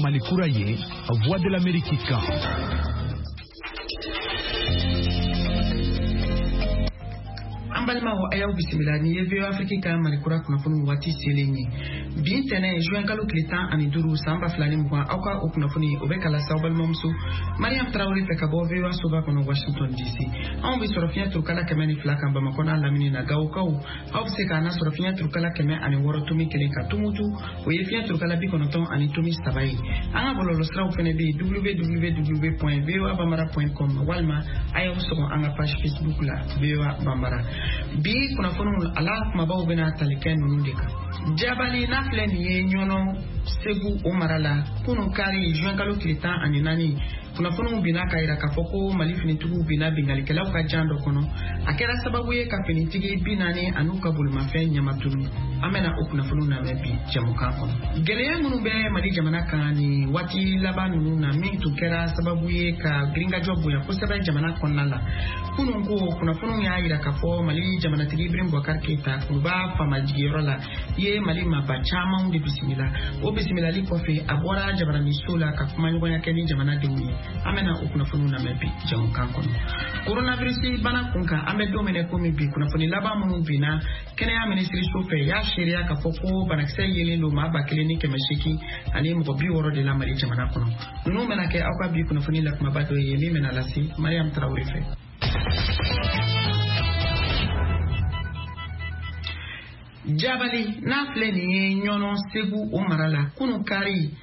Malikura ye, Voix de l'Amérique kan. Ambalma wa ayaw bisimila ni yewe Afrika ka Malikura kunafunu wati selenyi. Bi tene juin kalo kletan ani duru samba flani mwa auka okunafuni obekala saubal momsu. Mariam Traoré peka bo vewa soba kono Washington DC. On bi sorofia turkala kemeni flaka mbama kona lamini na gaukau. Au seka na sorofia turkala keme ani woro tumi keleka tumutu. Oyefia turkala bi konoton ani tumi sabai. Anga bololo stra ufene bi www.voabambara.com walma ayaw sobo anga page Facebook la VOA Bambara. Bi kunafunu ala mabaw bena taliken nundika. Jabali naflen ye nyono segu umarala kunu kari juin kalo kilita ani nani kunafunu bina kaira kafoko malifini tugu bina bingali kela ka jando kono akera sababu ye kapeni tigi binani anuka bulma fe nyamatunu amena okunafunu na mebi jamuka kono gele ngunu be mali jamana kani wati labanu na mintu kera sababu ye ka gringa jobu ya kusaba jamana konala kunu ngo kunafunu ya ira kafo mali jamana tigi brimbo karketa kuba fama jirola ye mali mabachama unde bisimila bisimila li kofi abora jabara misula ka kuma nyugo yakeni jamana dewi amena okunafunu na mebi jamuka kono coronavirus bana kunka amedo mene komi bi kunafuni laba munu bina kene ya ministry sofe ya sheria ka foko banakse yele lo ma ba clinique mashiki ani mo bi woro de la mali jamana kono nunu mena ke akwa bi kunafuni la kuma bado yele mena lasi Mariam Traoré fe Jabali na fleni nyono segu umarala kunu kari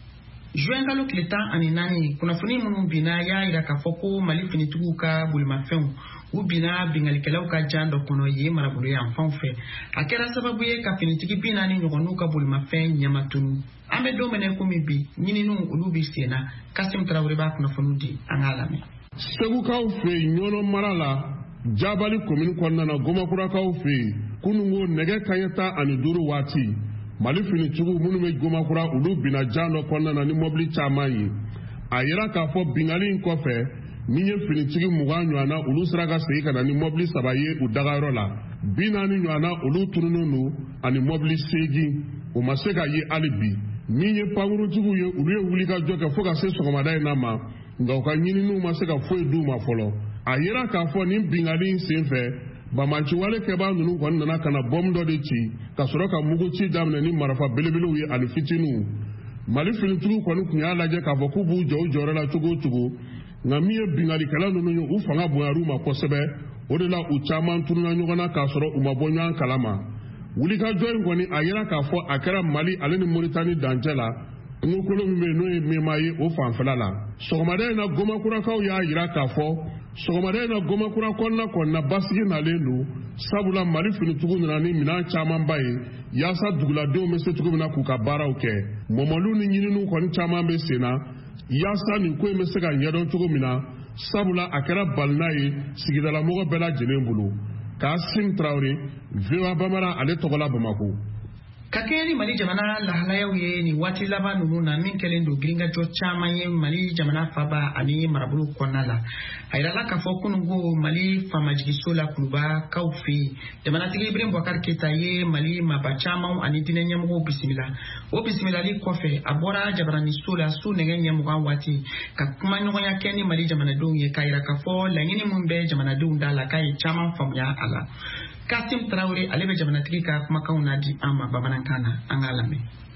juin kalo kleta ani nani kunafuni munu bina ya ira ka foko malifini tuguka bulmafeu ubina bingalikela ka jando kono ye marabulu ya mfanfe akera sababu ye ka finitiki bina ni nyogonuka bulmafe nyamatunu ambe domene kumibi nyininu ulubi sena Kasim Traoré ba kunafunu di angalame segu ka fe nyono marala Jabali commune konnana Gomakura ka fe kunungo nege kayeta ani duru wati malifini tugu munu me Gomakura ulu bina jando konnana ni mobili chamayi ayira ka fo bingali kofe minye finitigi muganyo ana ulu sraga seika na ni mobili sabaye udagaro la binani nyana ulu tununu ani mobili segi o maseka ye alibi minye panguru tugu ye ulu ye ulika joka foka se sokomadai nama ngauka nyini nu maseka foe duma folo ayira ka fo ni bingali senfe bamanchi wale keba nunu kwa nana kana bomdo de chi kasoroka mugu chi damne ni marafa belebelu ye ani fitinu malifini tugu kwa nuku ya laje ka fo kubu jorela tugu nga miye bingali kala nunu yo ufanga boyaru ma kosebe odela uchaman tununa nyogana kasoro umabonyan kalama wulika join kwani ayira ka fo akara Mali aleni Mauritanie danjela ngokolo mimeno memaye ofanfalala sogomade na Gomakura ka ya ayira ka fo sogomade na Gomakura konna basigi na lenu sabula Mali fini tugu nani mina chaman baye yasa dugula do mese tugu na kukabara oke momolu ni nyininu kwani chaman be sena yasa ni ko mesega nyadon tugu mina sabula akara balnaye sigidala mogo bela jenembulu Kasim Traoré VOA Bambara ale togola Bamako kakeni Mali jamana lahalayaw ye ni wati laba nunu na min kelen do gringa jo chama ye Mali jamana faba ani marabulu konala ayala ka fo kunungo Mali famajigi sola kluba kaufi jamana tigi Ibrahim Boubacar Keita ye Mali mabachama ani dinenya mo bisimila li kofe abora jabara ni sola su nengenya mo wati ka kuma nyoya keni Mali jamana do ye kaira ka fo langini mumbe jamana do ndala kai chama famya ala Kasim Traoré alebe jamana tigi ka kuma kauna di ama babanankana angalame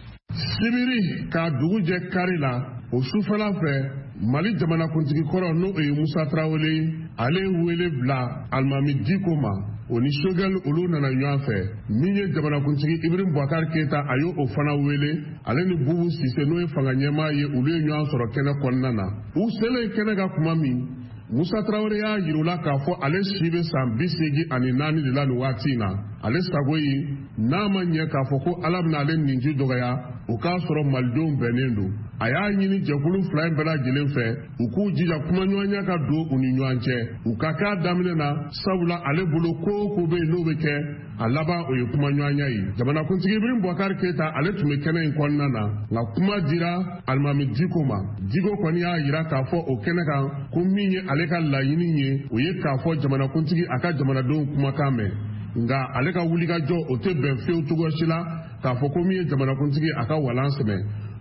Sibiri ka duguje karila o sufala fe Mali jamana kuntigi koro no e Musa Traoré ale wele bla almami dikoma oni shogel ulu nana nyafe minye jamana kuntigi Ibrahim Boubacar Keita ayo o fana wele ale ni bubu sise no e fanga nyema ye ulu nyaa soro kene konnana u sele kene ga kuma mi Musa Traoré ya yirula ka fo ale shibe san bisegi ani nani de la watina ale sagoyi nama nye ka fo ko alabna ale ninji dogaya o ka soro maldon benendo aya nyini jekulu fly bela jilenfe uku jija kuma nyoanya ka do uni nyoanje ukaka damine na sabula ale bulo ko be no beke alaba o kuma nyoanya yi jamana kuntigi Ibrahim Boubacar Keita ale tume kene konna na nga kuma dira almami dikoma digo kwani ya yira ka fo o kene kan kuminye ale ka layini nye o ye ka fo jamana kuntigi aka jamana don kuma kame nga ale ka wulika jo o te benfeu tugo shila ka fo komi jamana kuntigi aka walance me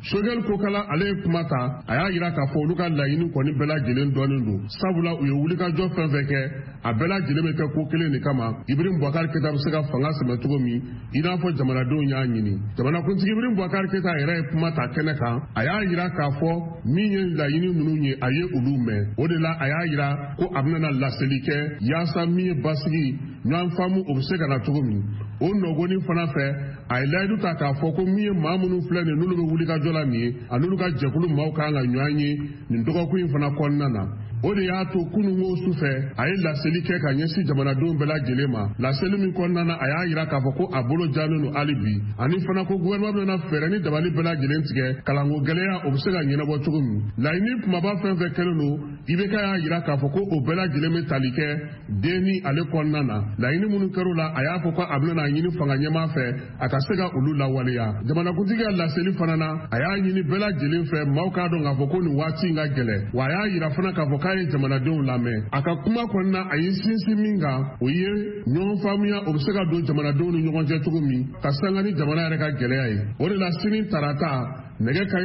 Sogel Kokala ale kumata aya yira ka fɔ olu ka laɲini kɔni bɛɛ lajɛlen dɔɔnin don sabula u ye wulikajɔ fɛn fɛn kɛ a bɛɛ lajɛlen bɛ kɛ ko kelen de kama Ibrahim Boubacar Keita bɛ se ka fanga sɛmɛ cogo min i n'a fɔ jamanadenw y'a ɲini jamanakuntigi Ibrahim Boubacar Keita yɛrɛ ye kuma ta kɛnɛ kan a y'a yira k'a fɔ min ye laɲini ninnu ye a ye olu mɛn o de la a y'a yira ko a bɛna laseli kɛ yaasa min ye basigi ɲɔgɔn faamu o bɛ se ka na cogo min o nɔgɔni fana fɛ a ye layidu ta k'a fɔ ko min ye maa minnu filɛ nin n'olu bɛ wulikajɔ la nin ye a n'olu ka jɛkulu maaw kan ka ɲɔgɔn ye nin dɔgɔkun in fana kɔnɔna na o de y'a to kununko sufɛ a ye laseli kɛ ka ɲɛsin jamanadenw bɛɛ lajɛlen ma laseli min kɔnɔna na a y'a yira k'a fɔ ko a bolo jalen don hali bi ani fana ko gouvernement bɛna fɛɛrɛ ni dabali bɛɛ lajɛlen tigɛ kalanko gɛlɛya o bɛ se ka ɲɛnabɔ cogo min laɲini kumaba fɛn fɛn kɛlen don IBK y'a yira k'a fɔ ko o bɛɛ lajɛlen bɛ tali kɛ den ni ale kɔnɔna na laɲini minnu kɛr'o la a y'a fɔ ko a bɛna ɲini fanga ɲɛmaa fɛ a ka se ka olu lawaleya jamanakuntigi ka laseli fana na a y'a ɲini bɛɛ lajɛlen fɛ maaw k'a dɔn k'a fɔ ko nin waati in ka gɛlɛ wa a y'a yira fana k'a fɔ k'a ye jamanadenw lamɛn a ka kuma kɔnɔna a ye sinsin min kan o ye ɲɔgɔn faamuya o bɛ se ka don jamanadenw ni ɲɔgɔn cɛ cogo min ka sanga ni jamana yɛrɛ ka gɛlɛya ye o de la sini tarata nɛgɛ kanɲɛ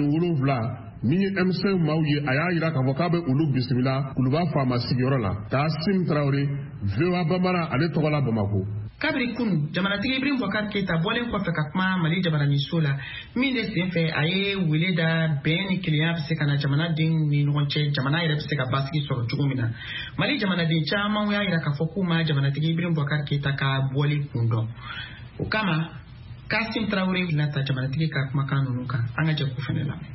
17 min ye M5 maaw ye a y'a yira k'a fɔ k'a bɛ olu bisimila kuluba faama sigiyɔrɔ la Kassim Traoré VOA Bambara ale tɔgɔ la Bamako. Kabiri kunu jamanatigi Ibrahim Boubacar Keita bɔlen kɔfɛ ka kuma Mali jamananiso la min de senfɛ a ye wele da bɛn ni kelenya bɛ se ka na jamanadenw ni ɲɔgɔn cɛ jamana yɛrɛ bɛ se ka basigi sɔrɔ cogo min na Mali jamanaden caman y'a yira k'a fɔ k'u ma jamanatigi Ibrahim Boubacar Keita ka bɔli kun dɔn o kama Kassim Traoré bɛna ta jamanatigi ka kumakan ninnu kan an ka jɛ k'u fɛnɛ lamɛn.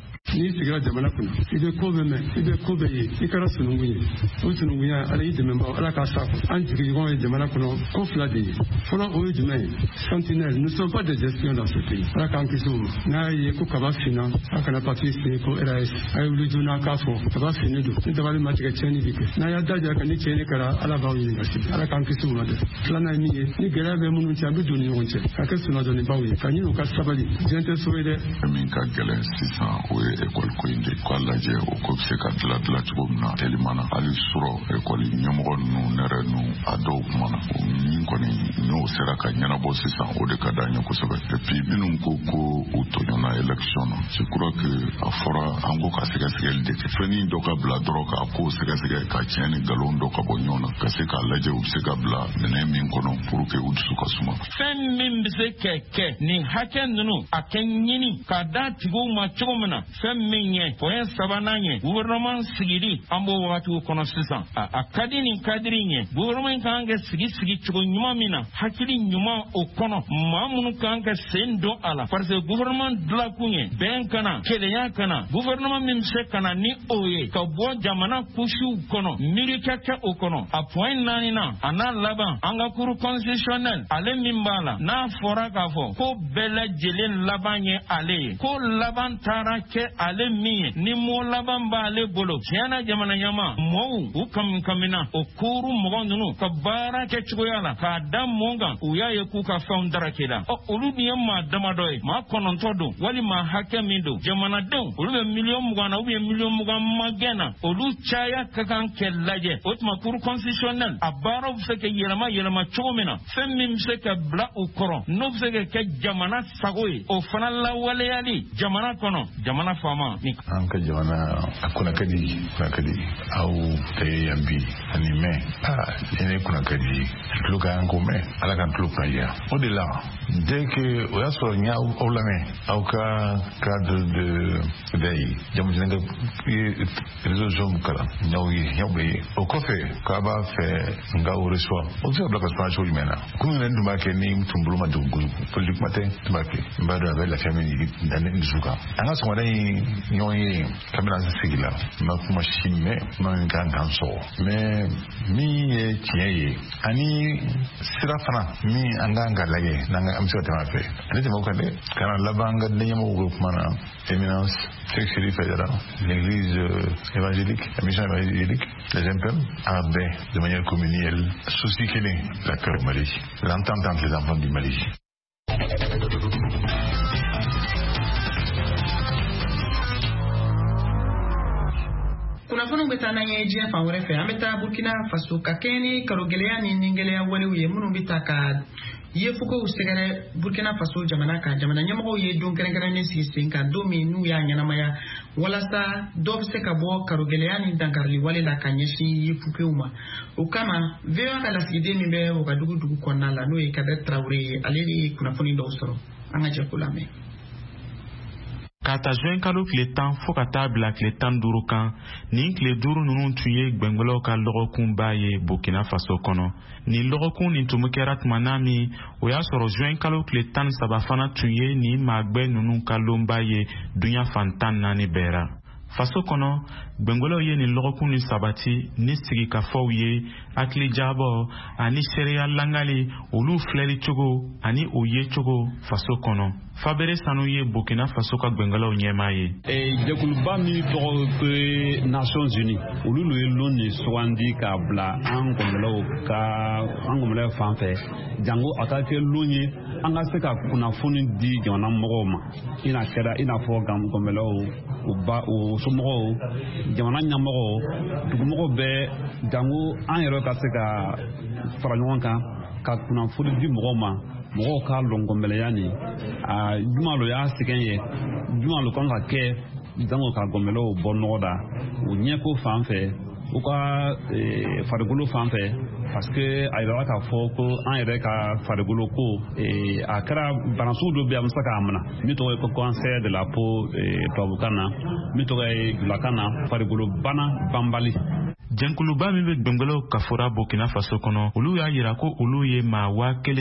Ni sigira jamana kɔnɔ I bɛ ko bɛɛ mɛn I bɛ ko bɛɛ ye I kɛra sununkun ye o sununkunya Ala y'i dɛmɛbaga Ala k'a sago an jigiɲɔgɔn ye jamana kɔnɔ ko fila de ye fɔlɔ o ye jumɛn ye sentinelle nous ne sommes pas des gestions dans ce pays Ala k'an kisi o ma n'a ye ko kaba finna a kana papier signé ko RAS a ye wuli joona k'a fɔ kaba finne don ni dabali ma tigɛ tiɲɛni bi kɛ n'a y'a daja ka ni tiɲɛni kɛra Ala b'aw ɲininka sini Ala k'an kisi o ma dɛ filanan ye min ye ni gɛlɛya bɛ minnu cɛ a bɛ don ni ɲɔgɔn cɛ ka kɛ sunnadɔnnibaw ye ka ɲini u ka sabali diɲɛ tɛ so ye dɛ min ka gɛlɛn sisan o ye école ko in de k'a lajɛ o ko bɛ se ka dilan cogo min na telimana hali sɔrɔ école ɲɛmɔgɔ ninnu ne yɛrɛ n'u a dɔw kumana o min kɔni n'o sera ka ɲɛnabɔ sisan o de ka d'an ye kosɛbɛ et puis minnu ko u tɔɲɔna élection na je crois que a fɔra an ko ka sɛgɛsɛgɛli de kɛ fɛnnin dɔ ka bila dɔrɔn k'a ko sɛgɛsɛgɛ ka tiɲɛ ni nkalon dɔ ka bɔ ɲɔgɔn na ka se k'a lajɛ u bɛ se ka bila minɛn min kɔnɔ pour que u dusu ka suma fɛn min bɛ se ka kɛ nin hakɛ ninnu a kɛ ɲini k'a da tigiw ma cogo min na fɛn min ye o ye sabanan ye gouvernement sigili an b'o wagatiw kɔnɔ sisan a ka di nin kadiri ye gouvernement kan ka sigi cogo ɲuman min na hakili ɲuman o kɔnɔ maa minnu kan ka sen don a la parce que gouvernement dilakun ye bɛn kana kelenya kana gouvernement min bɛ se ka na ni o ye ka bɔ jamana kusiw kɔnɔ miiri ka kɛ o kɔnɔ a point 4 na a n'a laban an ka cour constitutionnel ale min b'a la n'a fɔra k'a fɔ ko bɛɛ lajɛlen laban ye ale ye ko laban taara kɛ ale min ye ni mo laban b'ale bolo tiɲɛna jamana ɲama mɔɔw u kamina o kuuru mɔgɔ ninnu ka baara kɛ cogoya la k'a da mun kan u y'a ye k'u ka fɛnw darake la olu dun ye maa damadɔ ye maa 9 don wali maa hakɛ min don jamanadenw olu bɛ 20,000 na ou bien 20,000 magɛn na olu caya ka kan kɛ lajɛ o tuma cour constitutionnel a baaraw bɛ se ka yɛlɛma cogo min na fɛn min bɛ se ka bila u kɔrɔ n'o bɛ se ka kɛ jamana sago ye o fana lawaleyali jamana kɔnɔ jamana faama an ka jamana a kuna kadi aw taye yan bi ani mɛn ne kuna kadi tulo ka yan ko mɛn ala ka tulo kuna jira o de la dès que o y'a sɔrɔ n y'aw lamɛn aw ka cadre de veille jamu jɛnɛ ka réseau zone kalan y'aw bɛ ye o kɔfɛ k'a b'a fɛ n k'aw reçoit o bɛ se ka bila ka sɔrɔ cogo jumɛn na komi ne tun b'a kɛ ni tun bolo ma dogo politiquement tɛ tun b'a kɛ n b'a dɔn a bɛ lafiya min ne dusu kan an ka sɔgɔmada in ɲɔgɔn ye kabini an sigi la n ma kuma si mɛn ma min kan kan sɔgɔ mɛ min ye tiɲɛ ye ani sira fana min an kan ka lajɛ n'an bɛ se ka tɛmɛ a fɛ ale tɛmɛ o kan dɛ kana laban an ka denɲɛmɔgɔw bɛ kuma na éminence Cheikh Chérif Aïdara l'église évangélique la mission évangélique les MPM a bɛn de manière communielle souci kelen la cœur du Mali l'entente entre les enfants du Mali. kunnafoniw bɛ taa n'an ye diɲɛ fan wɛrɛ fɛ an bɛ taa Burkina Faso ka kɛɲɛ ni kalo gɛlɛya ni nin gɛlɛya walew ye minnu bɛ taa ka ye fuko usegere Burkina Faso jamana ka jamana nyamako ye don kɛrɛnkɛrɛnnen sigi sen kan don min n'u y'a ɲɛnamaya walasa dɔ bɛ se ka bɔ karogɛlɛya ni dankarili wale la ka ɲɛsin ye fukew ma o kama VOA ka lasigiden min bɛ Wagadugu dugu kɔnɔna la n'o ye Kader Traoré ye ale de ye kunnafoni dɔw sɔrɔ an ka jɛ ko lamɛn. Ka ta juin kalo tile 10 fo ka taa bila tile 15 kan nin tile 5 ninnu tun ye gbɛngbɛlaw ka lɔgɔkunba ye Burkina Faso kɔnɔ ni lɔgɔkun nin tun kɛra tumana min o y'a sɔrɔ juin kalo tile 13 fana tun ye ni maagbɛ ninnu ka lonba ye dunya fan 14 bɛɛ ra. Faso kɔnɔ gbɛngbɛlaw ye nin lɔgɔkun ni sabati ni sigikafɔw ye hakilijabɔ ani seereya langali olu filɛli cogo ani o ye cogo faso kɔnɔ. Fabere Sanu ye Burkina Faso ka gbɛngbɛlaw ɲɛmaa ye. Jɛkuluba min tɔgɔ ko Nations Unies olu ye lon ni sugandi k'a bila an gbɛngbɛlaw fan fɛ jango a ka kɛ lon ye an ka se ka kunnafoni di jamana mɔgɔw ma i n'a fɔ gbɛngbɛlaw o somɔgɔw jamana ɲɛmɔgɔw dugumɔgɔw bɛɛ jango an yɛrɛ ka se ka fara ɲɔgɔn kan ka kunnafoni di mɔgɔw ma mɔgɔw ka lɔn gbɛngbɛlɛya nin juma lo y'a sɛgɛn ye juma lo kan ka kɛ jango ka gbɛngbɛlaw bɔ nɔgɔ da o ɲɛko fan fɛ u ka farikolo fan fɛ parce que a yɛrɛ k'a fɔ ko an yɛrɛ ka farikolo ko a kɛra banasugu dɔ bɛ an bɛ se k'a minɛ min tɔgɔ ye ko cancer de la peau tubabukan na min tɔgɔ ye dulakan na farikolo bana banbali. Jɛnkuluba min bɛ gbɛngbɛlaw ka fɔra Burkina Faso kɔnɔ olu y'a yira ko olu ye maa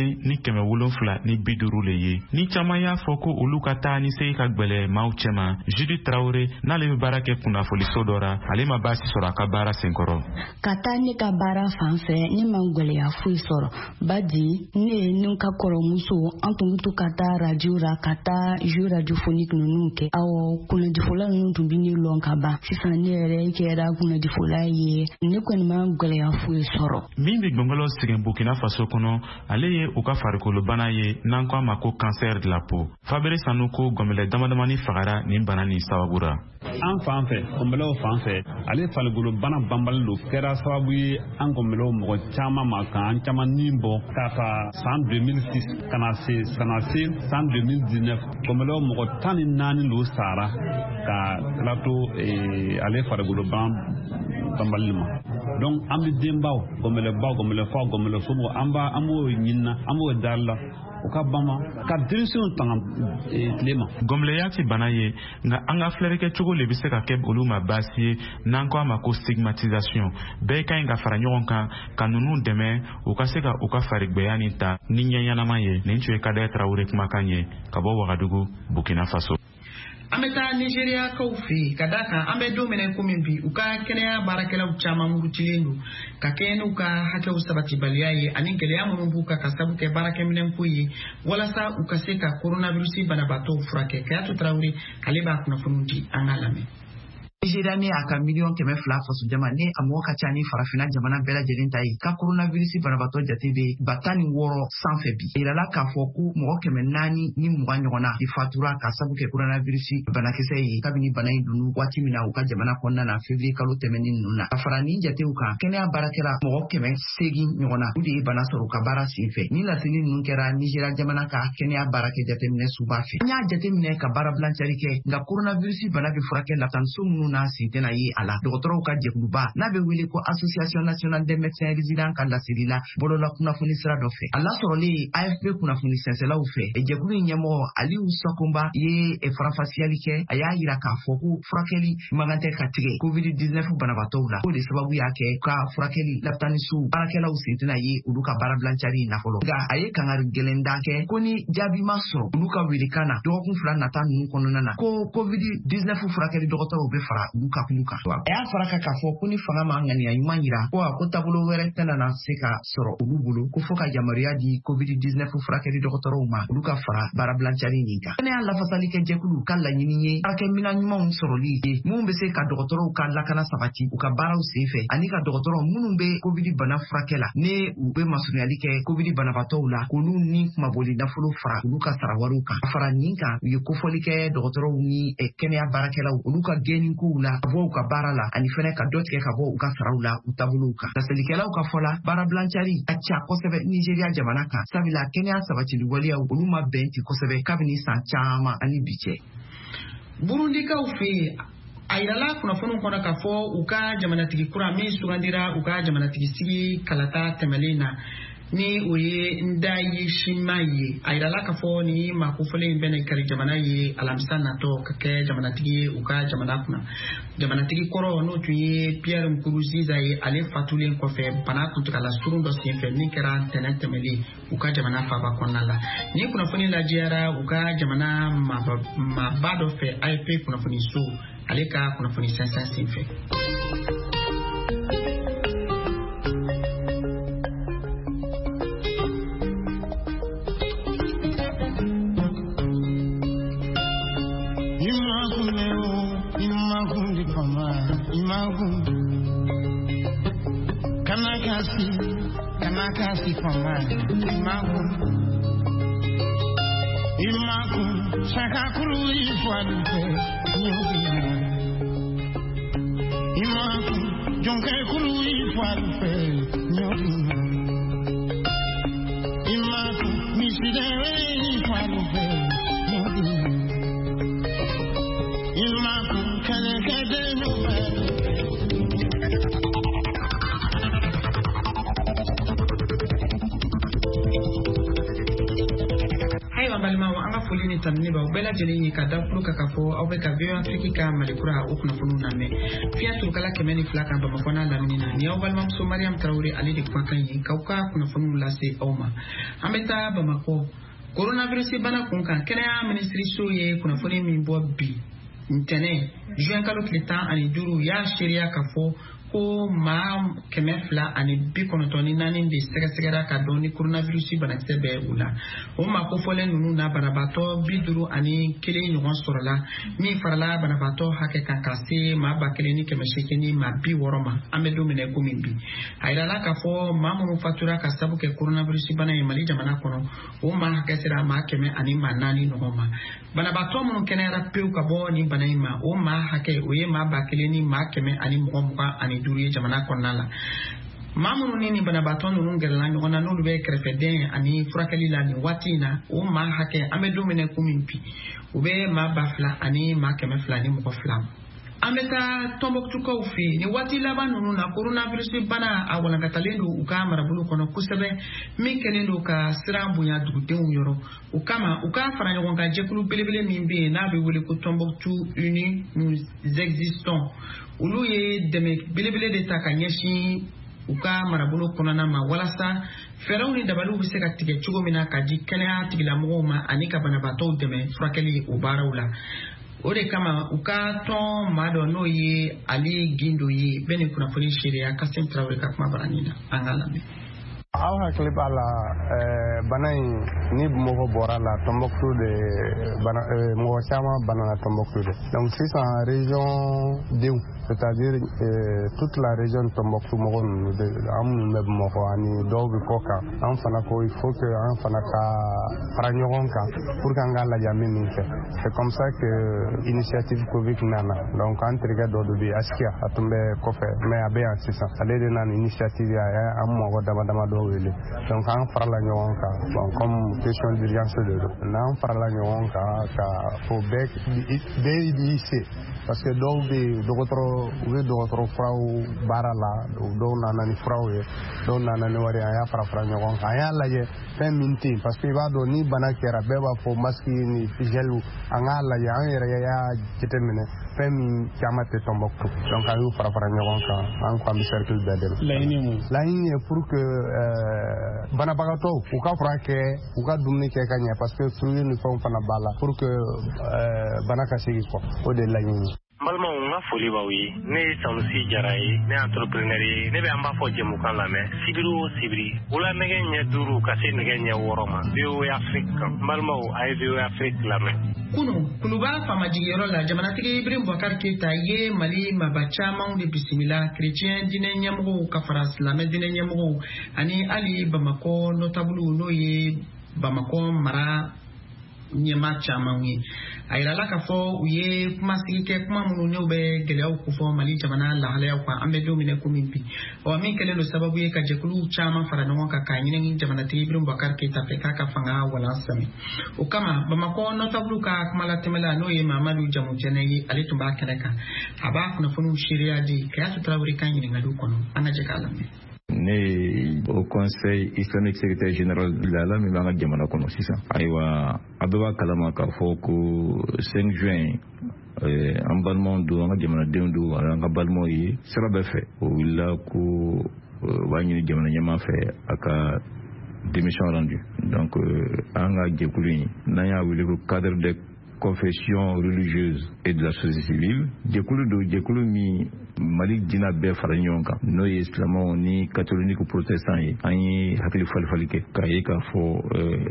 1,750 le ye ni caman y'a fɔ ko olu ka taa ni segi ka gbɛlɛ maaw cɛma Judi Traoré n'ale bɛ baara kɛ kunnafoliso dɔ ra ale ma baasi sɔrɔ a ka baara senkɔrɔ. Ka taa ne ka baara fan fɛ ne ma gwɛlɛya foyi sɔrɔ badi ne ni ka kɔrɔmuso an tun bɛ to ka taa radio ra ka taa jeu radiophonique ninnu kɛ awɔ kunnadifola ninnu tun bɛ ne lɔn ka ban sisan ne yɛrɛ kɛra kunnadifola ye ne kɔni ma gwɛlɛya foyi sɔrɔ. Min bɛ gbɛngbɛlaw sɛgɛn Burkina Faso kɔnɔ ale ye u ka farikolo bana ye n'an ko a ma ko cancer de la peau. Fabere Sanu ko gbɛngbɛlɛ damadamani fagara nin bana nin sababu ra. An fan fɛ gbɛngbɛlaw fan fɛ ale farikolo bana banbali lo kɛra sababu ye an gbɛngbɛlaw mɔgɔ caman ma kan caman ni bɔ k'a ta san 2006 kana se san 2019 gbɛngbɛlaw mɔgɔ 14 lo sara ka lato ale farikolo banbali ma. Donc an bɛ denbaw gbɛngbɛlɛbaw gbɛngbɛlɛfaw gbɛngbɛlɛsomɔgɔw an b'o ɲinina an b'o dala o ka bama ka denmisɛnw tanga tile ma. Gbɛngbɛlɛya ti bana ye nka an ka filɛlikɛ cogo le bɛ se ka kɛ olu ma baasi ye n'an ko a ma ko stigmatisation bɛɛ ka ɲi ka fara ɲɔgɔn kan ka ninnu dɛmɛ u ka se ka u ka farigɛya nin ta ni ɲɛ ɲɛnama ye nin tun ye Kader Traoré kumakan ye ka bɔ Wagadugu Burkina Faso. An bɛ taa Nigeria kaw fɛ yen ka d'a kan an bɛ don minɛ komi bi u ka kɛnɛya baarakɛlaw caman murutilen don ka kɛɲɛ n'u ka hakɛw sabatibaliya ye ani gɛlɛya minnu b'u kan ka sabu kɛ baarakɛminɛnko ye walasa u ka se ka coronavirus banabaatɔw furakɛ. Kayatu Traoré ale b'a kunnafoniw di an ka lamɛn. Nigeria ne a ka 2,200,000 faso jama ne a mɔgɔ ka ca ni farafina jamana bɛɛ lajɛlen ta ye ka coronavirus banabaatɔ jate bɛ 16,000 sanfɛ bi. Yirala k'a fɔ ko mɔgɔ 420 ni 20 ɲɔgɔnna i fatura ka sabu kɛ coronavirus banakisɛ ye kabini bana in dunu waati min na u ka jamana kɔnɔna na février kalo tɛmɛnen ninnu na. Ka fara nin jatew kan kɛnɛya baarakɛla mɔgɔ 880 ɲɔgɔnna u de ye bana sɔrɔ u ka baara senfɛ. Ni laseli ninnu kɛra Nigeria jamana ka kɛnɛya baarakɛ jateminɛ suba fɛ. An y'a jateminɛ ka baara bilancari kɛ nka coronavirus bana bɛ furakɛ lakaniso minnu na sen tɛna ye a la. Dɔgɔtɔrɔw ka jɛkuluba n'a bɛ wele ko Association nationale des médecins résidents ka laseli la bɔlɔla kunnafoni sira dɔ fɛ. A lasɔrɔlen AFP kunnafoni sɛnsɛlaw fɛ jɛkulu in ɲɛmɔgɔ Aliou Sakonba ye farafasiyali kɛ a y'a yira k'a fɔ ko furakɛli mankan tɛ ka tigɛ COVID-19 banabaatɔw la. O de sababu y'a kɛ ka furakɛli lapitaniso baarakɛlaw sen tɛna ye olu ka baara bilancari in na fɔlɔ. Nka a ye kangari gɛlɛnda kɛ ko ni jaabi ma sɔrɔ olu ka welekan na dɔgɔkun 2 nata ninnu kɔnɔna na ko COVID-19 furakɛli dɔgɔtɔrɔw bɛ fara olu ka kulu kan. A y'a fara k'a fɔ ko ni fanga ma ŋaniya ɲuman yira ko taabolo wɛrɛ tɛna se ka sɔrɔ olu bolo ko fo ka yamaruya di COVID-19 furakɛli dɔgɔtɔrɔw ma olu ka fara baara bilancari nin kan. Kɛnɛya lafasali kɛ jɛkulu ka laɲini ye baarakɛminɛn ɲumanw sɔrɔli ye mun bɛ se ka dɔgɔtɔrɔw ka lakana sabati u ka baaraw senfɛ ani ka dɔgɔtɔrɔw minnu bɛ COVID bana furakɛ la ne u bɛ masurunyali kɛ COVID banabaatɔw la k'olu ni kumaboli nafolo fara olu ka sarawariw kan. A fara nin kan u ye kofɔli kɛ dɔgɔtɔrɔw ni kɛnɛya baarakɛlaw olu ka gɛnni ko sababuw la ka bɔ u ka baara la ani fɛnɛ ka dɔ tigɛ ka bɔ u ka saraw la u taabolow kan laselikɛlaw ka fɔ la baara bilancari ka ca kosɛbɛ Nigeria jamana kan sabula kɛnɛya sabatili waleyaw olu ma bɛn ten kosɛbɛ kabini san caman ani bi cɛ burundikaw fɛ a yirala kunnafoniw kɔnɔ k'a fɔ u ka jamanatigi kura min sugandira u ka jamanatigi sigi kalata tɛmɛlen na ni o ye Ndayi Shima ye a yirala k'a fɔ ni makofɔlen in bɛna kari jamana ye alamisa natɔ ka kɛ jamanatigi ye u ka jamana kunna jamanatigi kɔrɔ n'o tun ye Pierre Nkurunziza ye ale fatulen kɔfɛ bana tun tɛ ka lasurun dɔ senfɛ min kɛra ntɛnɛn tɛmɛlen u ka jamana faaba kɔnɔna la ni kunnafoni lajɛra u ka jamana maaba dɔ fɛ AFP kunnafoni so ale ka kunnafoni sɛnsɛn senfɛ Kanakasi fama imaku shakakuru ifwalupe imaku jonke kuru ifwalupe imaku misidere ifwalupe imaku kanakade foli ni tanni ba bela jeli ka daflu ka kafo aw be ka biyo afriki ka malikura o kuna funu na me fiya to kala kemeni flaka ba makona la minina ni aw balmam so Mariam Traoré ali de kwa kan yi kauka kuna funu lase awma ameta ba mako coronavirus bana kun kan kɛnɛya ministry so ye kuna funu min bo bi ntene juin kalo kletan ani duru ya sheria ka fo ko maa 294 de sɛgɛsɛgɛra ka dɔn ni coronavirus banakisɛ bɛ u la o maa kofɔlen ninnu na banabaatɔ 51 ɲɔgɔn sɔrɔla min farala banabaatɔ hakɛ kan ka se maa 1,800 ni maa 60 ma an bɛ don min na ko min bi a yirala k'a fɔ maa minnu fatura ka sabu kɛ coronavirus bana ye Mali jamana kɔnɔ o maa hakɛ sera maa 104 ɲɔgɔn ma banabaatɔ minnu kɛnɛyara pewu ka bɔ nin bana in ma o maa hakɛ o ye maa 1,000 ni maa 120 duru ye jamana kɔnɔna la maa minnu ni banabaatɔ ninnu gɛrɛla ɲɔgɔn na n'olu bɛ kɛrɛfɛdɛn ani furakɛli la nin waati in na o maa hakɛ an bɛ don min na ko min bi u bɛ maa 2,000 ani maa 100 ni mɔgɔ 2 an bɛ taa Tɔnbɔkutukaw fɛ yen nin waati laban ninnu na coronavirus bana a walankatalen don u ka marabolo kɔnɔ kosɛbɛ min kɛlen don ka sira bonya dugudenw yɔrɔ o kama u ka fara ɲɔgɔn kan jɛkulu belebele min bɛ yen n'a bɛ wele ko Tɔnbɔkutu Unis Nous Existons olu ye dɛmɛ belebele de ta ka ɲɛsin u ka marabolo kɔnɔna ma walasa fɛɛrɛw ni dabaliw bɛ se ka tigɛ cogo min na ka di kɛnɛya tigilamɔgɔw ma ani ka banabaatɔw dɛmɛ furakɛli o baaraw la o de kama u ka tɔn maa dɔ n'o ye Ali Gindo ye bɛ nin kunnafoni seereya Kasim Traoré ka kuma baranin na an ka lamɛn. Aw hakili b'a la bana in ni mɔgɔ bɔra la Tɔnbɔkutu de mɔgɔ caman banana Tɔnbɔkutu de donc sisan région denw c'est-à-dire toute la région Tɔnbɔkutu mɔgɔ ninnu de an minnu bɛ Bamakɔ ani dɔw bɛ kɔ kan an fana ko il faut que an fana ka fara ɲɔgɔn kan pour que an ka lajɛ min kɛ c'est comme ça que initiative Covid nana donc an terikɛ dɔ de bɛ Askia a tun bɛ kɔfɛ mais a bɛ yan sisan ale de nana initiative a ye an mɔgɔ dama dɔ wele donc an farala ɲɔgɔn kan bon comme question d'urgence de don n'an farala ɲɔgɔn kan ka o bɛɛ y'i se parce que dɔw bɛ u bɛ dɔgɔtɔrɔ furaw baara la dɔw nana ni furaw ye dɔw nana ni wari an y'a fara ɲɔgɔn kan an y'a lajɛ fɛn min tɛ yen parce que i b'a dɔn ni bana kɛra bɛɛ b'a fɔ masque ni gel an k'a lajɛ an yɛrɛ y'a jateminɛ fɛn min caman tɛ Tɔnbɔkutu donc an y'u fara ɲɔgɔn kan an ko an bɛ cercle bɛɛ dɛmɛ laɲini ye pour que banabagatɔw u ka furakɛ u ka dumuni kɛ ka ɲɛ parce que suruɲi ni fɛnw fana b'a la pour que bana ka segin kɔ o de laɲini. Balimaw n ka foli b'aw ye ne ye Sanusi Jara ye ne ye entrepreneur ye ne bɛ an b'a fɔ jɛmukan lamɛn sibiri o sibiri wula nɛgɛ ɲɛ 5 ka se nɛgɛ ɲɛ 6 ma VOA Afrique kan balimaw a ye VOA Afrique lamɛn. Kunu kuluba famajigiyɔrɔ la jamanatigi Ibrahim Boubacar Keita ye Mali maba camanw de bisimila chrétien dinɛ ɲɛmɔgɔw ka fara silamɛ dinɛ ɲɛmɔgɔw ani hali Bamakɔ notable n'o ye Bamakɔ mara ɲɛma camanw ye ayira la ka fɔ u ye kuma sigi kɛ kuma minnu n'u bɛ gɛlɛyaw ko fɔ Mali jamana lahalayaw kan an bɛ don min ko min bi min kɛlen don sababu ye ka jɛkulu caman fara ɲɔgɔn kan k'a ɲini jamanatigi Ibrahim Boubacar Keita fɛ k'a ka fanga walansami o kama Bamakɔ notable ka kuma latɛmɛla n'o ye Mamadu Jamu Jɛnɛ ye ale tun b'a kɛnɛ kan a b'a kunnafoniw seereya di Kayatu Tarawele kan ɲininkaliw kɔnɔ an ka jɛ k'a lamɛn. Ne au conseil islamique secrétaire général de la mi banga jamana kono sisan aywa abeba kalama ka fɔ ko 5 juin an balimaw do an ka jamanadenw do an ka balimaw ye sira bɛɛ fɛ o wulila ko b'a ɲini jamana ɲɛmaa fɛ a ka démission rendu donc an ka jɛkulu in n'an y'a wele ko cadre de confession religieuse et de la société civile jɛkulu min Mali dina bɛɛ fara ɲɔgɔn kan n'o ye silamɛw ni catholique protestant ye an ye hakili falifali kɛ k'a ye k'a fɔ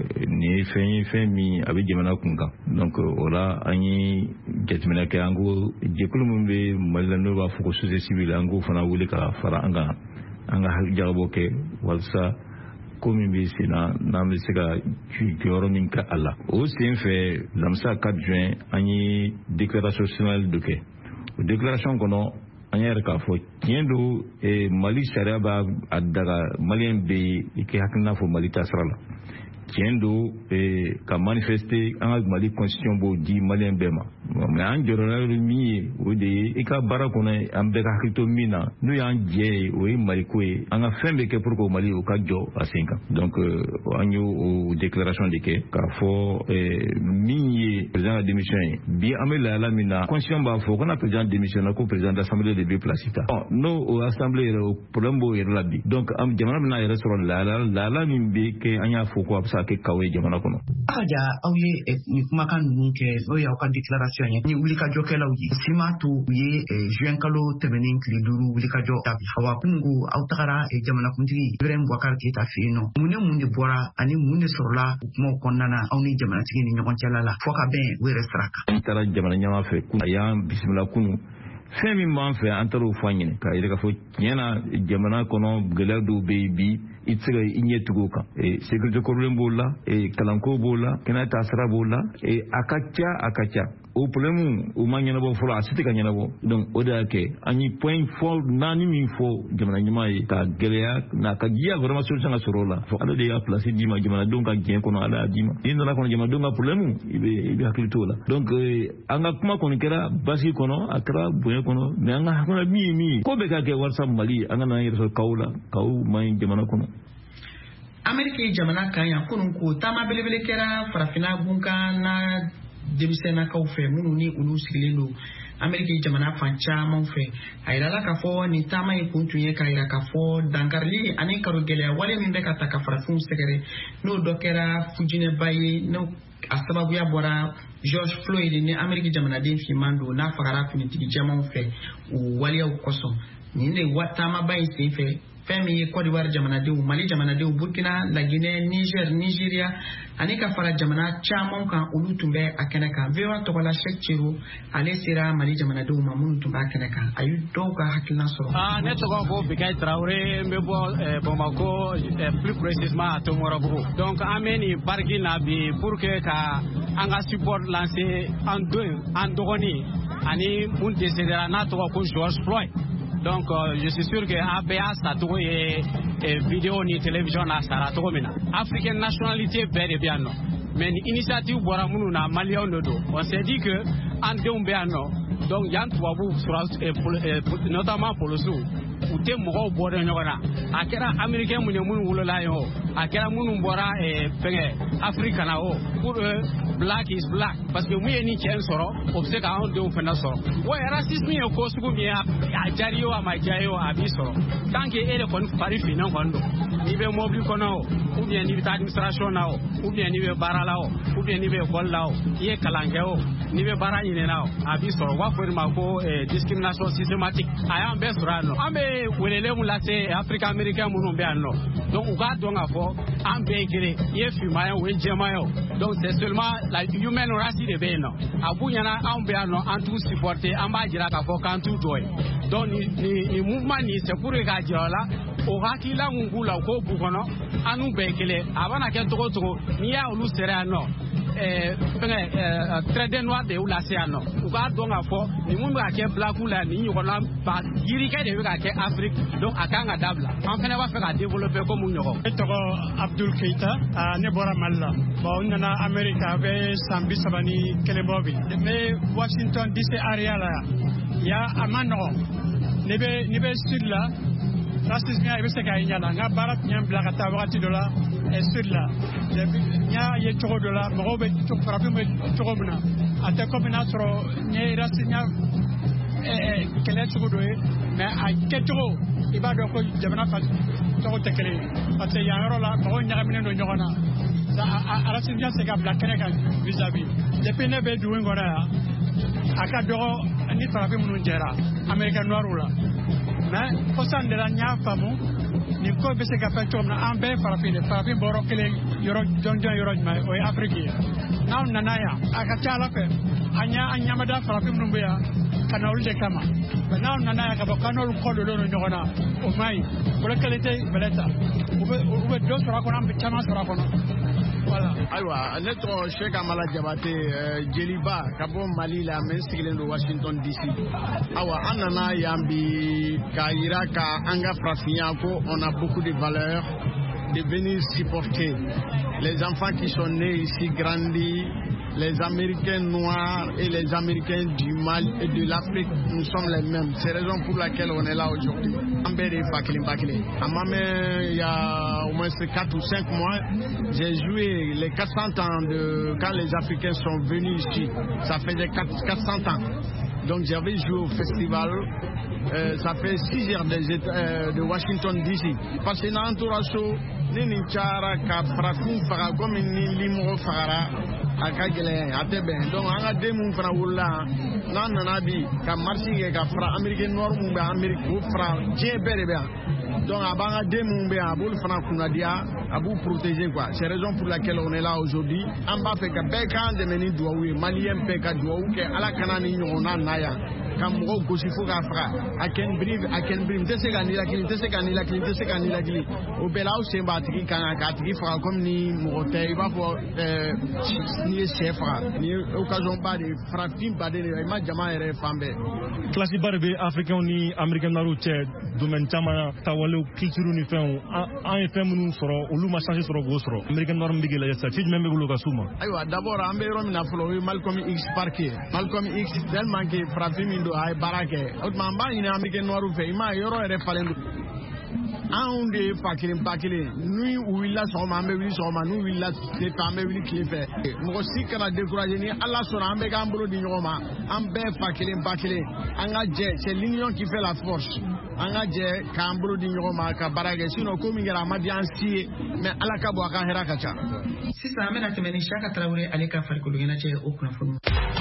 nin ye fɛn min a bɛ jamana kun kan donc o la an ye jateminɛ kɛ an ko jɛkulu min bɛ Mali la n'o b'a fɔ ko société civile an k'o fana wele ka fara an kan an ka hakili jagabɔ kɛ walasa ko min bɛ sen na n'an bɛ se ka jɔyɔrɔ min kɛ a la o sen fɛ lamisa 4 juin an ye déclaration nationale dɔ kɛ o déclaration kɔnɔ an yɛrɛ k'a fɔ tiɲɛ don Mali sariya b'a daga maliyɛn bɛ i kɛ hakilina fɔ Mali taasira la tiɲɛ don ka manifester an ka Mali constitution b'o di maliyɛn bɛɛ ma mais an jɔyɔrɔ min ye o de ye i ka baara kɔnɔ an bɛɛ ka hakili to min na n'o y'an jɛ ye o ye Mali ko ye an ka fɛn bɛ kɛ pour que Mali o ka jɔ a sen kan donc an y'o o déclaration de kɛ k'a fɔ min ye président ka démission ye bi an bɛ lahala min na constitution b'a fɔ kana président démissionnaire ko président d'assemblée de bɛ place ta n'o o assemblée yɛrɛ o problème b'o yɛrɛ la bi donc jamana bɛna yɛrɛ sɔrɔ lahala min bɛ kɛ an y'a fɔ ko a bɛ se ka kɛ kawo ye jamana kɔnɔ. Akaja aw ye ni kumakan ninnu kɛ n'o y'aw ka déclaration ye ni wulikajɔkɛlaw ye sima to u ye juin kalo tɛmɛnen tile 5 wulikajɔ dabi awa kununko aw tagara jamanakuntigi Ibrahim Boubacar Keita fɛ yen nɔ mun de bɔra ani mun de sɔrɔla o kumaw kɔnɔna na aw ni jamanatigi ni ɲɔgɔn cɛla la fɔ ka bɛn u yɛrɛ sira kan. An taara jamana ɲɛmaa fɛ a y'an bisimila kunu fɛn min b'an fɛ an taara o fɔ an ɲɛnɛ k'a yɛrɛ k'a fɔ tiɲɛ na jamana kɔnɔ gɛlɛya dɔw bɛ yen bi i tɛ se ka i ɲɛ tugu o kan sécurité kɔrɔlen b'o la kalanko b'o la kɛnɛya taasira b'o la a ka ca o problème o ma ɲɛnabɔ fɔlɔ a si tɛ ka ɲɛnabɔ donc o de y'a kɛ an ye point fɔ 4 min fɔ jamana ɲɛmaa ye ka gɛlɛya n'a ka diya vraiment solution ka sɔrɔ o la fɔ ala de y'a place d'i ma jamanadenw ka diɲɛ kɔnɔ ala y'a d'i ma n'i nana kɔnɔ jamanadenw ka problème i bɛ hakili t'o la donc an ka kuma kɔni kɛra basigi kɔnɔ a kɛra bonya kɔnɔ mais an ka hakilina min ye ko bɛ ka kɛ walasa Mali an ka n'an yɛrɛ sɔrɔ kaw la kaw man ɲi jamana kɔnɔ. Ameriki jamana kan yan kunun ko taama belebele kɛra farafina bunkan na denmisɛnnakaw fɛ minnu ni olu sigilen don Ameriki jamana fan caman fɛ a yirala k'a fɔ nin taama in kun tun ye k'a yira k'a fɔ dankarili ani karo gɛlɛya wale min bɛ ka ta ka farafinw sɛgɛrɛ n'o dɔ kɛra fujinɛba ye n'o a sababuya bɔra George Floyd ni Ameriki jamanaden finman don n'a fagara finitigi jɛmanw fɛ o waleyaw kosɔn nin de taamaba in sen fɛ fɛn min ye Côte d'Ivoire jamanadenw Mali jamanadenw Burkina la Guinée Niger Nigeria ani ka fara jamana caman kan olu tun bɛ a kɛnɛ kan VOA tɔgɔla Cheikh Thierno ale sera Mali jamanadenw ma minnu tun b'a kɛnɛ kan a ye dɔw ka hakilina sɔrɔ. Ne tɔgɔ ko Bikayi Traoré n bɛ bɔ Bamako plus précisément à Tomorabougo donc an bɛ nin bariki na bi pour que ka an ka support lancer an dɔgɔnin ani mun décédera n'a tɔgɔ ko George Floyd. Donc je suis sûr que ABA Satogo et vidéo ni télévision na Saratogo mina. African nationalité bɛɛ de bɛ yan nɔ. Mais ni initiative bɔra minnu na Maliyɛnw de don. On s'est dit que an denw bɛ yan nɔ. Donc yan tubabu notamment policiers u tɛ mɔgɔw bɔra ɲɔgɔn na. A kɛra américain mun ye minnu wolola yen o. A kɛra minnu bɔra fɛngɛ Afrique kana o. Pour black is black. Parce que mun ye ni cɛ in sɔrɔ o bɛ se k'anw denw fana sɔrɔ. Wa racisme ye ko sugu min ye a jari o a ma diya ye o a b'i sɔrɔ. Tant que e de kɔni fari finnen kɔni don. N'i bɛ mobili kɔnɔ o ou bien n'i bɛ taa administration na o ou bien n'i bɛ baara la o ou bien n'i bɛ école la o i ye kalan kɛ o n'i bɛ baara ɲini na o a b'i sɔrɔ u b'a fɔ de ma ko discrimination systématique a y'an bɛɛ sɔrɔ yan nɔ an bɛ welele mun lase Africain américain minnu bɛ yan nɔ donc u k'a dɔn k'a fɔ an bɛɛ ye kelen i ye finman ye o ye jɛman ye o donc c'est seulement la human race de bɛ yen nɔ a b'u ɲɛna anw bɛ yan nɔ an t'u supporter an b'a jira k'a fɔ k'an t'u dɔ ye donc nin mouvement nin c'est pour que k'a jira o la o hakila mun b'u la ko bu kɔnɔ an n'u bɛɛ kelen a mana kɛ cogo o cogo n'i y'a olu sera yan nɔ traité noir de y'u lase yan nɔ u k'a dɔn k'a fɔ nin mun bɛ ka kɛ black la nin ɲɔgɔnna ba yirikɛ de bɛ ka kɛ Afrique donc a kan ka dabila an fana b'a fɛ ka développer comme ɲɔgɔn. Ne tɔgɔ Abdul Keita ne bɔra Mali la bon n nana Amérique a bɛ san 31 bɔ bi n bɛ Washington DC area la yan a ma nɔgɔn ne bɛ sud la racisme i bɛ se k'a ye ɲa la n ka baara tun ye n bila ka taa wagati dɔ la sud la n y'a ye cogo dɔ la mɔgɔw bɛ farafin bɛ cogo min na a tɛ komi n'a sɔrɔ n ye racisme kɛlɛ cogo dɔ ye mais a kɛcogo i b'a dɔn ko jamana tɔgɔ tɛ kelen ye parce que yan yɔrɔ la mɔgɔw ɲagaminen don ɲɔgɔn na a racisme se ka bila kɛnɛ kan vis-à-vis depuis ne bɛ dugu in kɔnɔ yan a ka dɔgɔ ni farafin minnu jɛra américain noirs la mais kɔsan de la n y'a faamu nin ko bɛ se ka fɛn cogo min na an bɛɛ ye farafin de farafin bɔrɔ kelen yɔrɔ jɔnjɔn yɔrɔ jumɛn o ye Afrique ye n'aw nana yan a ka ca Ala fɛ an ɲamada farafin minnu bɛ yan ka na olu de kama mais n'aw nana yan ka bɔ k'an n'olu kɔ donnen don ɲɔgɔn na o man ɲi bolo kelen tɛ bɛlɛ ta u bɛ dɔ sɔrɔ a kɔnɔ an bɛ caman sɔrɔ a kɔnɔ. Ayiwa ne tɔgɔ Sheikh Amala Jabate jeliba ka bɔ Mali la mais n sigilen don Washington DC. Awa an nana yan bi k'a yira ka an ka farafinya ko on a beaucoup de valeurs de venir supporter les enfants qui sont nés ici, grandis, les Américains noirs et les Américains du Mali et de l'Afrique, nous sommes les mêmes. C'est la raison pour laquelle on est là aujourd'hui. Il y a au moins 4 ou 5 mois, j'ai joué les 400 ans de quand les Africains sont venus ici. Ça faisait 400 ans. Donc j'avais joué au festival. Ça fait 6 heures de Washington DC. Parce que dans l'entourage, ni chara ka farafin faga comme ni limoro fagara aka gele ate ben donc anga demu fara wula nan nana bi ka marché ka fra américain noir mu be amérique ko fra je bere be donc abanga demu be abul fana kunadia abu protéger quoi. C'est la raison pour laquelle on est là aujourd'hui. En bas fait que bekan de meni douaoui malien peka douaou ke ala kanani nyona naya kam mo ko sifu ka fra aken brim tese gani la kili o belao se batiki kana katiki fra comme ni mo te va pour ni chefra ni occasion pas de fra film pas de ma jama ere fambe classe barbe africain ni américain na route domaine chama tawale culture ni fen en fen nous soro olu ma changer soro go soro américain norme bigela yesa ci même go ka suma aywa d'abord ambe ro na flo Malcolm X parquet Malcolm X tellement que fra film do ay barake outman ba ni américain noiru fe ma yoro ere falendu aunde pakile nui willa soma ambe wi soma nu willa te tambe wi klife mo sikana décourager ni Allah sona ambe gambro di nyoma ambe pakile anga je c'est l'union qui fait la force anga je kambro di nyoma ka barage sino ko mi ngara madi ansi mais ala ka bo aka hera kacha sisa amena temeni shaka Traoré aleka farko lugena che okuna funu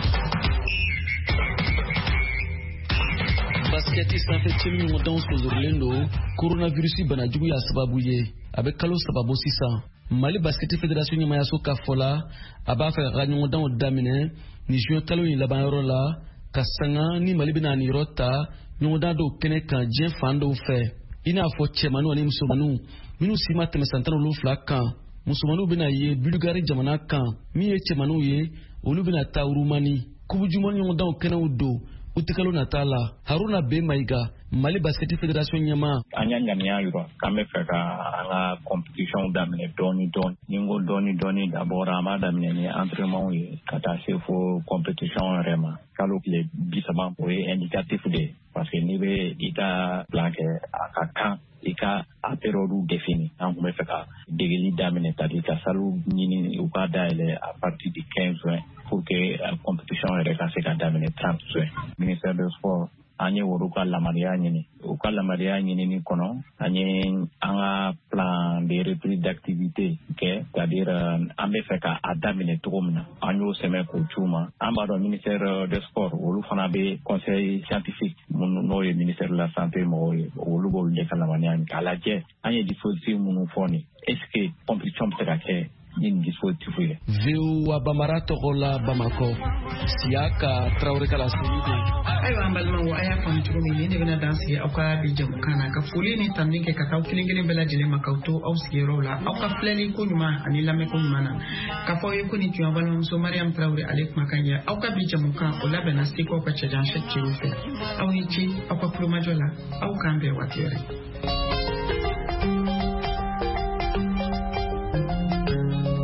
basketi sanfɛ cɛli ɲɔgɔndanw sɔnzɔrilen don coronavirus banajugu y'a sababu ye a bɛ kalo 3 bɔ sisan Mali basketi fédération ɲɛmayaso ka fɔ la a b'a fɛ ka ɲɔgɔndanw daminɛ ni juin kalo in labanyɔrɔ la ka sanga ni Mali bɛna nin yɔrɔ ta ɲɔgɔndan dɔw kɛnɛ kan diɲɛ fan dɔw fɛ i n'a fɔ cɛmaniw ani musomanniw minnu si ma tɛmɛ san 17 kan musomanniw bɛna ye Bulgari jamana kan min ye cɛmaniw ye olu bɛna taa Urumani kubujuma ɲɔgɔndanw kɛnɛw don utikalo natala Haruna B Maiga Mali basketi fédération ɲɛma anya ɲaniya yɔrɔ k'an bɛ fɛ ka an ka compétition daminɛ dɔɔni ni n ko dɔɔni d'abord an b'a daminɛ ni entraînement ye ka taa se fo compétition yɛrɛ ma kalo tile 30 o ye indicatif de ye parce que n'i bɛ i ka plan kɛ a ka kan i ka a période défini an tun bɛ fɛ ka degeli daminɛ c'est-à-dire ka salle ɲini u ka dayɛlɛ à partir du 15 juin pour que compétition yɛrɛ ka se ka daminɛ 30 juin ministère des sports an ye olu ka lamariya ɲini u ka lamariya ɲinini kɔnɔ an ye an ka plan de reprise d'activité kɛ c'est-à-dire an bɛ fɛ ka a daminɛ cogo min na an y'o sɛbɛn k'o c'u ma an b'a dɔn ministère des sports olu fana bɛ conseil scientifique n'o ye ministère de la santé mɔgɔw ye olu b'olu de ka lamariya ɲini k'a lajɛ an ye dispositif minnu fɔ nin est-ce que compétition bɛ se ka kɛ nin dispositif ye VOA Bambara togola Bamako Siaka Traoré kala Sénégal ayo ambalma wa aya fam tumi ni ne bena dansi au ka bi jam kana ka fuli ni tamni ke ka taw kilingelen bela jele makauto au sigero la au ka fleli ko nyuma ani lame ko mana ka fo yeko ni tuwa balon so Mariam Traoré alek makanya au ka bi jam kan o la bena siko ka chajan shekiro fe au ni chi au ka pluma jola au ka mbe watiere